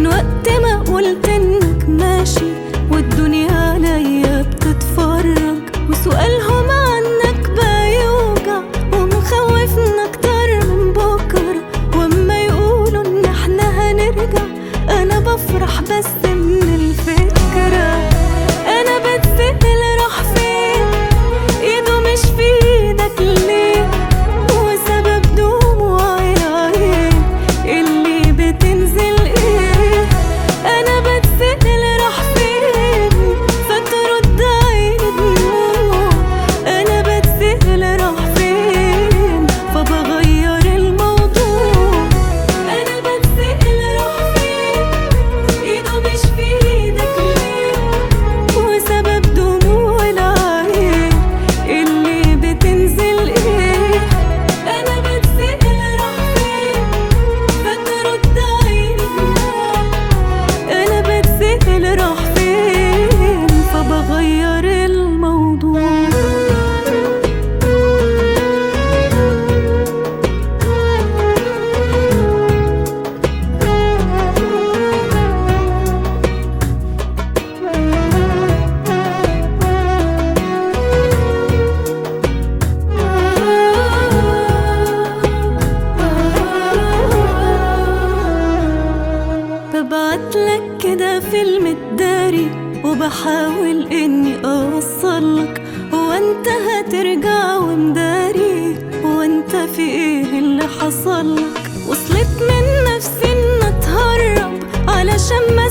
من وقت ما قلت انك ماشي والدنيا عليا بتتفرج، وسؤالهم عنك بيوجع ومخوفنا اكتر من بكره. واما يقولوا ان احنا هنرجع انا بفرح بس من الفكره. انا بتسأل راح فين، ايده مش في ايدك ليه، وسبب دموعي العين اللي بتنزل ايه. انا بتسأل راح فين فترد عيني دموع، انا بتسأل راح فين فبغير الموضوع. انا بتسأل راح فين، ايده مش في ايدك ليه، وسبب دموع العين اللي بتنزل ايه. انا بتسأل راح فين فترد عيني دموع، انا بتسأل راح فين فبغير الموضوع. ببعتلك كده فيلم الداري وبحاول اني اوصلك، هو انت هترجع ومداري، هو انت في ايه اللي حصلك. وصلت من نفسي ان اتهرب علشان ما